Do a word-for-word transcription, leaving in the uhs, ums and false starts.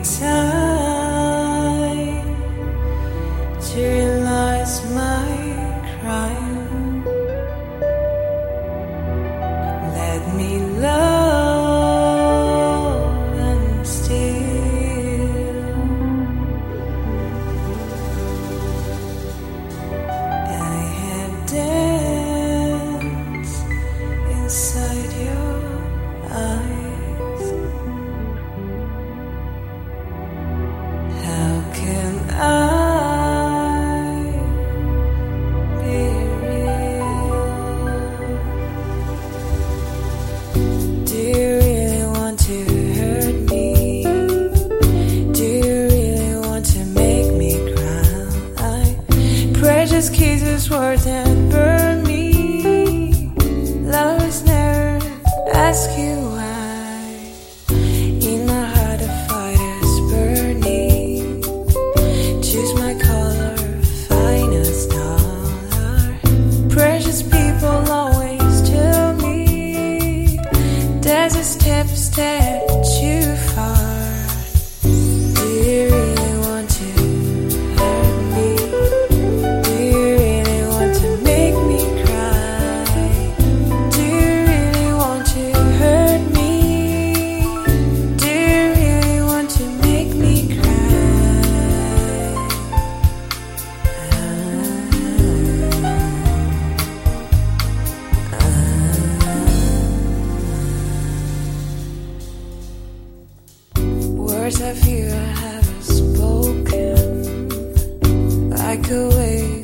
time to realize my crime. Let me love and steal. I have danced inside your eyes. How can I be real? Do you really want to hurt me? Do you really want to make me cry? Precious kisses, words that burn me. Lovers never ask you why. In my heart, the fire's burning. Choose my color, finest star. Precious people always tell me there's a step, step too far. Do you really want to hurt me? Do you really want to make me cry? Do you really want to hurt me? Do you really want to make me cry? Words I fear I haven't spoken, like a wave